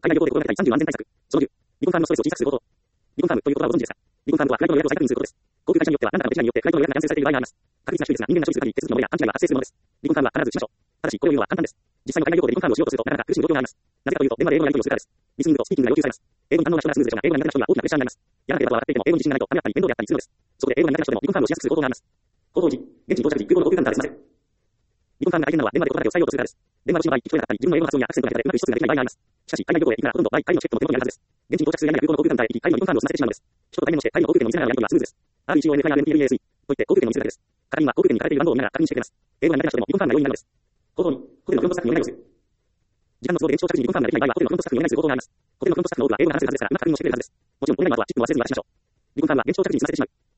海外旅行で心がけたい30の安全対策。その10、離婚ファームのストレスを小さくすること。離婚ファームという言葉をご存知ですか？離婚ファームとは、フライトの予約を再確認することです。航空会社によっては、何らかの手段によってフライトの予約がキャンセルされている場合があります。確実な手術が人間が処理する限り、手続きの漏れや勘違いは発生するものです。離婚ファームは必ずしましょう。ただし、これを言うのは簡単です。実際の海外旅行で離婚ファームをしようとすると、なかなか苦しむ状況があります。なぜかというと、電話で英語のやり取りをするからです。リスニングとスピーキングが要求されます。英語に堪能な人ならスムーズでしょうが、英語が苦手な人には大きなプレッシャーになります。やらなければとは分かっていても、英語に自信がないと、雨だったり面倒であったりするのです。そこで英語が苦手な人でも離婚ファームをしやすくする方法があります。方法1、現地に到着時、空港の航空カウンターで済ませる。離婚ファームが大変なのは、電話で言葉だけを伝えようとするからです。電話越しの場合、聞き取れなかったり、自分の英語の発音やアクセントが下手でうまく意思疎通ができない場合があります。しかし、海外旅行へ行くなら、ほとんど場合、会議のチケットの手元にあるはずです。現地に到着するや否や空港の航空カウンターへ行き、会議の離婚ファームを済ませてしまうのです。人と対面をして、会議の航空券の見せながらやり取りはスムーズです。RECONFIRMPLASE と言って航空券の見せるだけです。仮には航空券に書かれている番号を見ながら確認してくれます。英語が苦手な人でも離婚ファームが容易になるのです。方法2、ホテルのフロントスタッフにお願いをする。時間の都合で現地到着時に離婚ファームができない場合は、ホテルのフロントスタッフにお願いする方法があります。ホテルのフロントスタッフの多くは英語が話せるはずですから、うまく確認をしてくれるはずです。もちろん、お願いの後はきちんと忘れずに話しましょう。離婚ファームは現地到着時に済ませてしまう。